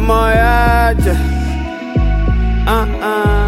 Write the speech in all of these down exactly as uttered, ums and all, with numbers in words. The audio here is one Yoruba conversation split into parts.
I'm on edge. Uh-uh.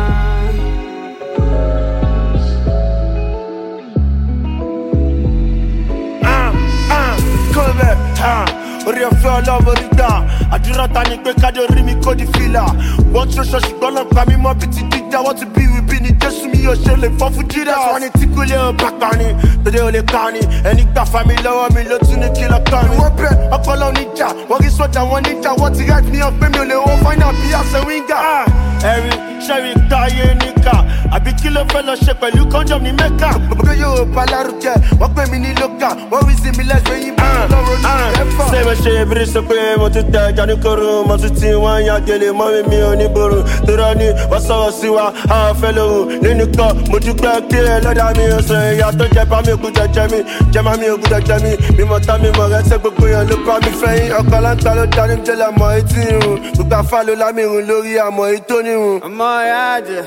Orí ọ̀fẹ́ ọlọ́wọ́ rí gbà àdúrà ta ni pé kájọ rí mi kó di fìlà wọ́n tún ṣọ́ọ̀ṣì gbọ́nà pa mí mọ́ bí ti dídá wọ́n ti bí wíbí ni jésù mi yóò ṣe lè fọ́ fún jíra wọ́n ní tí kò lè ò bá pa ni tòde ò lè ka ni ẹni gbà fa mi lọ́wọ́ mi ló tún ní kí lọ kàn mí. wọ́n bẹ ọpọlọ níjà wọ́n rí sọ́jà wọn níjà wọ́n ti rẹ́ mi hàn pé mi ò lè wọ́n fáínà bí àṣẹ wíńgà. ẹ̀rí ṣẹ́rí káyé níkà àbí kí ló fẹ́ lọ ṣe pẹ̀lú kọ́ńjọ́m ní mẹ́kà. gbogbo yóò bá lárugẹ wọ́n pè mí ní lókà wọ́n wí sí mi lẹ́sẹ̀ yín bí lọ́rọ̀ ní ẹ̀fọ́. ṣé mo ṣe ìbírí sọ pé mo ti tẹ ẹja ní koro mo tún ti wọ́n ya gèlè mọ́ mi mi ò ní borò tóró ni wọ́n sọ̀rọ̀ sí wa àwọn fẹ́ lòun nínú kọ́ mo dúpẹ́ pé ẹlọ́dà mi ò sọ ìyá tó jẹ bá mi òkú jẹjẹ mi jẹma mi òkú jẹjẹ mi mímọ tá mi mọ rẹ ṣe gbogbo yẹn ló bá mi fẹ́yìn ọkọ̀ láńtà ló dání jẹ́lẹ̀ mọ́ etí irun gbogbo afá ló lámì irun lórí àmọ́ ètò nírun. ọmọ ìyá jẹ.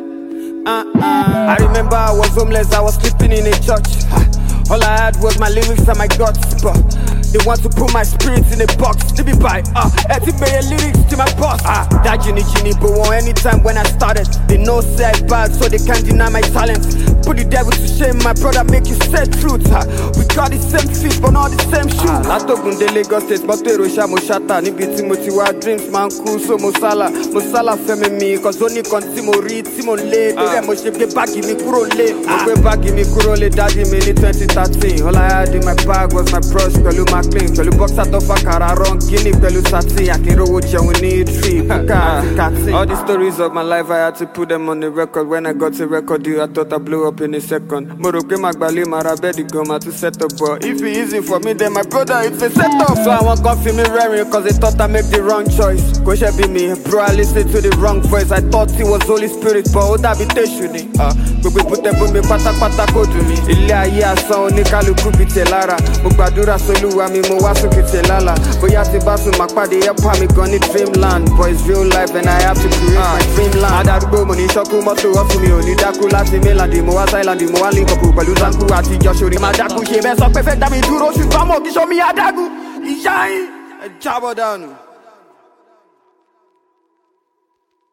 Uh-uh. I remember I was homeless, I was sleeping in a church. All I had was my lyrics and my guts, but they want to put my spirit in a box. They be by, uh, I think my lyrics to my boss. Ah, that Ginny Ginny, but one anytime when I started, they know say I bad, so they can't deny my talent. Put the devil to shame, my brother make you say truth. Ah, we got the same feet, but not the same shoes. I talk on the Lagos State, but they rusha mo shata. Nibi Timothy wa dreams man cool, so mo sala, mo sala femi me, cause only continue mo read, Timo lay. They mo shape the baggy me kuro lay, mo go baggy me kuro lay. Daddy me in twenty thirteen. All I had in my bag was my brush, pẹ̀lú my clean, pẹ̀lú boxer tó fa kàrà run, guinea pẹ̀lú satin, akínrówó jẹun ní tree, buka àti katin. All the stories of my life, I had to put them on the record. When I got a record deal, I thought I blew up in a second. Mo rò pé màá gbalé màá ra bẹ́ẹ̀dì gan, màá tún set up, but if it easy for me, then my brother, it's a set up. So àwọn kan fi mi rẹ́rìn, cause they thought I make the wrong choice. Kò ṣe bí mi, bro, I listened to the wrong voice. I thought it was Holy Spirit, but ó dàbí tèṣù ni. Gbogbo ìbútẹ́ bú mi pátápátá kò dùn mí. Ilé ayé asán oníkálukú bíi tẹ̀ lára. Mo gbàdúrà sólúwa mi, mo wá sókè tẹ̀ lálà. Bóyá ti bá sùn máa pàdé ẹ̀pà mi gan ní dreamland. But it's real life and I have to create uh, my dreamland. Adarúgbó mo ní ṣọ́kú mọ́tò ọ̀fun mi ò ní dákú láti mainland. Mo wá Thailand, mo wá link up pẹ̀lú Zanku àti Joshua. Màá dákú ṣe bẹ́ẹ̀ sọ pé fẹ́ dá mi dúró ṣùgbọ́n mo kì í ṣọ́ mi adágún. Ìyá yín ẹ jábọ̀ dànù.